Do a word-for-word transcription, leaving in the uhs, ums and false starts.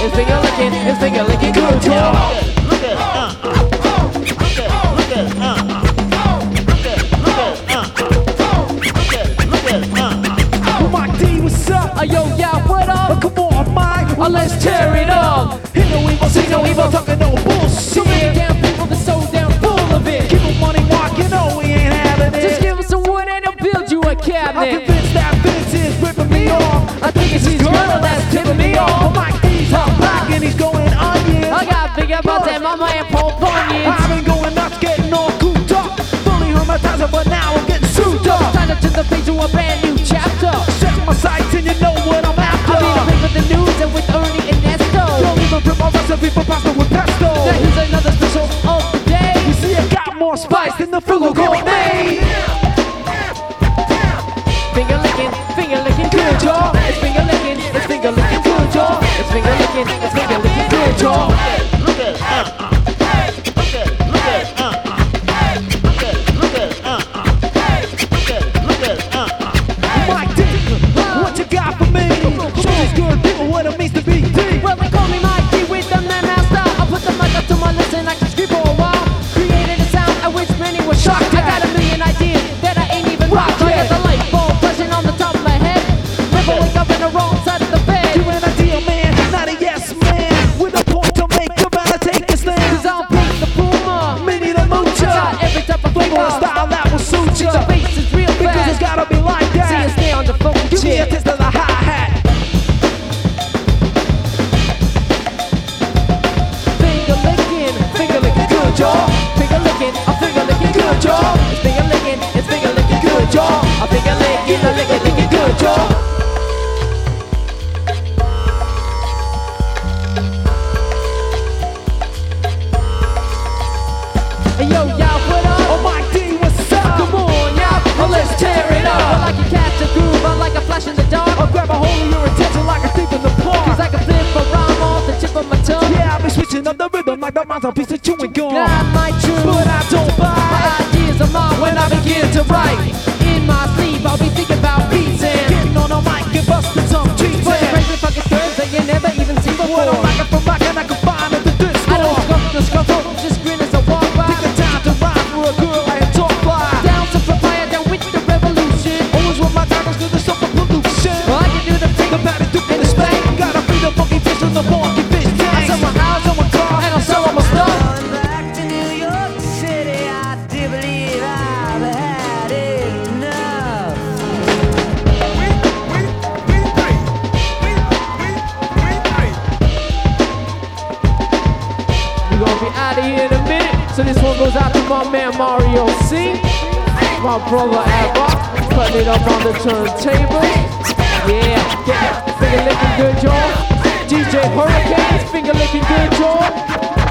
it's finger licking, it's finger licking good, y'all. Look at it, uh, uh. Look at it, look at it, uh, uh. Look at it, look at it, uh, uh. Look at it, look at it, uh, uh. Well, Mike D, what's up? Uh, yo, yeah, what up? Oh, come on, Mike. Uh, let's tear it up. Hit no evil, see no evil, talking no bullshit. So many damn people that's so damn full of it. Keep on money walking, no, we ain't having it. Just give us some wood and I'll build you a I'm cabinet. convinced that Vince is ripping me off. I think it's his girl that's tipping me Well, off. Mike D's hot back and he's going onions. I got big about that mama and Paul Bunyan. I've been going nuts, getting all cooped up. Fully hermetized, but now I'm getting souped up. Sign up to the page to a brand new chapter. Set my sights and you know what I'm after. I'll be the big with the news and with Ernie and Nesto. Don't even rip my recipe for pasta with pesto. Now here's another special of the day. You see, I got more spice than the frugal gourmet. Finger licking, finger licking good, y'all. It's finger licking, it's finger licking good, y'all. It's finger licking, it's finger licking good, y'all. Look at it, uh, uh. Look at it, look at it, uh, uh. Look at it, look at it, uh, uh. Look at it, look at it, uh, uh. Mike D, what you got for me? Show these good people what it means to be D. Well, they call me Mike D with the man master. I put the mic up to my lips and I can scream for a while. Created a sound at which many were shocked. I got a million ideas that I ain't even rocked. I got the light bulb flashing on the top of my head. Never wake up in the wrong side of the bed. You ain't a deal man, not a yes man. With a point to make, you better take a stand. Cause I'll beat the Puma. Mini the I moocher. got every type of Flavor flavor. and style that will suit you. The bass is real Because it's fast. gotta be like See you that. stay on the phone Give me a shit. taste of the hi-hat. Finger licking, finger licking good, y'all. Finger licking, a finger licking good, y'all. It's finger licking, it's finger licking good, y'all. A finger licking, a licking, licking good, y'all. Hey yo, y'all, what up? Oh, Mike D, what's up? Come on, y'all, oh, let's tear it up. I like you catch a groove, I like a flash in the dark. I'll grab a hold of your attention like a thief in the park. Cause I can flip a rhyme off the tip of my tongue. Yeah, I've been switching up the rhythm like the mouth of piece of chewing gum. God, my truth, But I don't my buy. ideas are mine when I begin to write. In my sleep, I'll be thinking about beats and Getting on a mic and busting some trees. but the crazy fucking curves that you never even seen before. What I'm rocking from rock and I can find at the disc I don't store. scuff the scuffle, just grin as I walk by. Take the time to rhyme for a girl and talk fly. Down to papaya, down with the revolution. Always with my goggles to the suffer pollution. I can do the The finger patty duke in the spank. Gotta feed the funky fish in the funky fish I tank. sell my house, Sell my car and I'll sell all my stuff. Back to New York City, I do believe I've had enough. We're gonna be out of here in a minute. So this one goes out to my man Mario C. My brother Abba, putting it up on the turntable. Yeah, get it. Finger licking good, y'all. D J Hurricanes, finger licking good, y'all.